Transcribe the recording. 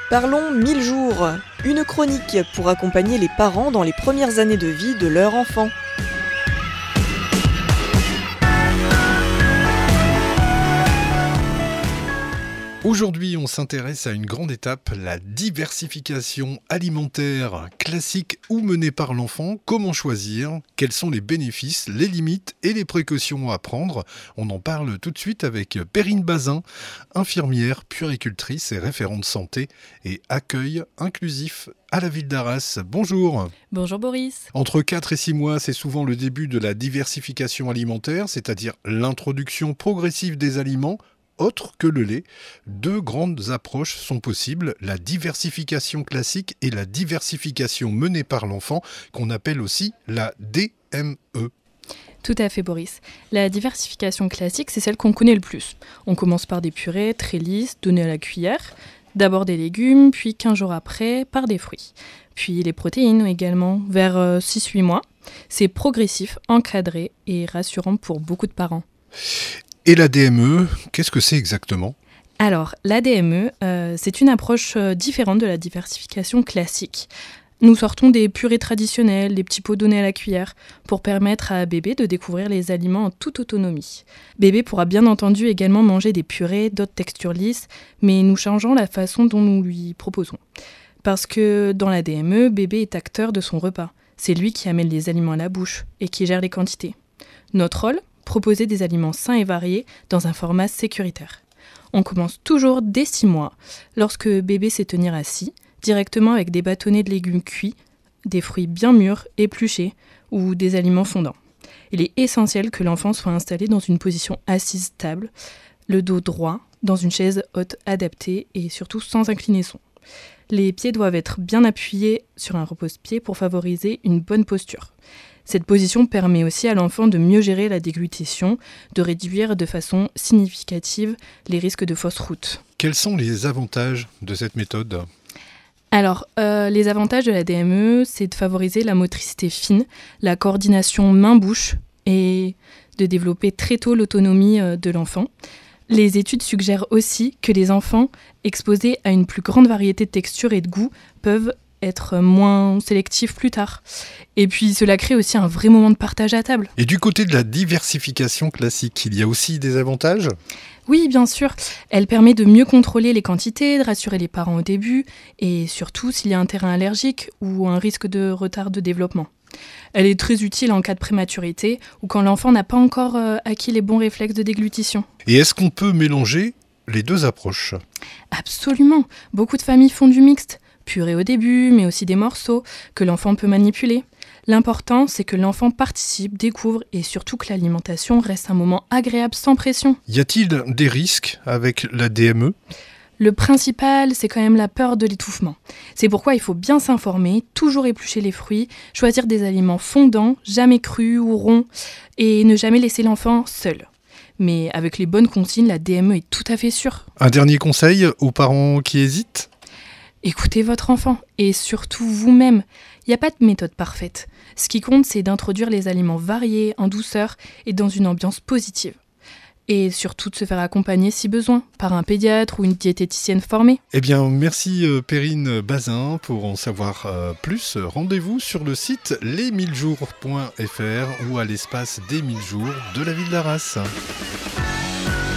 Parlons 1000 jours, une chronique pour accompagner les parents dans les premières années de vie de leur enfant. Aujourd'hui, on s'intéresse à une grande étape, la diversification alimentaire, classique ou menée par l'enfant. Comment choisir? Quels sont les bénéfices, les limites et les précautions à prendre? On en parle tout de suite avec Perrine Bazin, infirmière, puéricultrice et référente santé et accueil inclusif à la ville d'Arras. Bonjour. Bonjour Boris. Entre 4 et 6 mois, c'est souvent le début de la diversification alimentaire, c'est-à-dire l'introduction progressive des aliments autre que le lait. Deux grandes approches sont possibles, la diversification classique et la diversification menée par l'enfant, qu'on appelle aussi la DME. Tout à fait Boris. La diversification classique, c'est celle qu'on connaît le plus. On commence par des purées très lisses, données à la cuillère, d'abord des légumes, puis 15 jours après, par des fruits. Puis les protéines également, vers 6-8 mois. C'est progressif, encadré et rassurant pour beaucoup de parents. Et la DME, qu'est-ce que c'est exactement ? Alors, la DME, c'est une approche différente de la diversification classique. Nous sortons des purées traditionnelles, des petits pots donnés à la cuillère, pour permettre à bébé de découvrir les aliments en toute autonomie. Bébé pourra bien entendu également manger des purées, d'autres textures lisses, mais nous changeons la façon dont nous lui proposons. Parce que dans la DME, bébé est acteur de son repas. C'est lui qui amène les aliments à la bouche et qui gère les quantités. Notre rôle ? Proposer des aliments sains et variés dans un format sécuritaire. On commence toujours dès 6 mois, lorsque bébé sait tenir assis, directement avec des bâtonnets de légumes cuits, des fruits bien mûrs, épluchés ou des aliments fondants. Il est essentiel que l'enfant soit installé dans une position assise stable, le dos droit, dans une chaise haute adaptée et surtout sans inclinaison. Les pieds doivent être bien appuyés sur un repose-pied pour favoriser une bonne posture. Cette position permet aussi à l'enfant de mieux gérer la déglutition, de réduire de façon significative les risques de fausse route. Quels sont les avantages de cette méthode ? Alors, les avantages de la DME, c'est de favoriser la motricité fine, la coordination main-bouche et de développer très tôt l'autonomie de l'enfant. Les études suggèrent aussi que les enfants exposés à une plus grande variété de textures et de goûts peuvent être moins sélectifs plus tard. Et puis cela crée aussi un vrai moment de partage à table. Et du côté de la diversification classique, il y a aussi des avantages ? Oui, bien sûr. Elle permet de mieux contrôler les quantités, de rassurer les parents au début, et surtout s'il y a un terrain allergique ou un risque de retard de développement. Elle est très utile en cas de prématurité ou quand l'enfant n'a pas encore acquis les bons réflexes de déglutition. Et est-ce qu'on peut mélanger les deux approches ? Absolument. Beaucoup de familles font du mixte. Purée au début, mais aussi des morceaux que l'enfant peut manipuler. L'important, c'est que l'enfant participe, découvre et surtout que l'alimentation reste un moment agréable sans pression. Y a-t-il des risques avec la DME ? Le principal, c'est quand même la peur de l'étouffement. C'est pourquoi il faut bien s'informer, toujours éplucher les fruits, choisir des aliments fondants, jamais crus ou ronds, et ne jamais laisser l'enfant seul. Mais avec les bonnes consignes, la DME est tout à fait sûre. Un dernier conseil aux parents qui hésitent ? Écoutez votre enfant et surtout vous-même. Il n'y a pas de méthode parfaite. Ce qui compte, c'est d'introduire les aliments variés, en douceur et dans une ambiance positive. Et surtout de se faire accompagner si besoin, par un pédiatre ou une diététicienne formée. Eh bien, merci Perrine Bazin. Pour en savoir plus, rendez-vous sur le site les1000jours.fr ou à l'espace des 1000 jours de la ville d'Arras.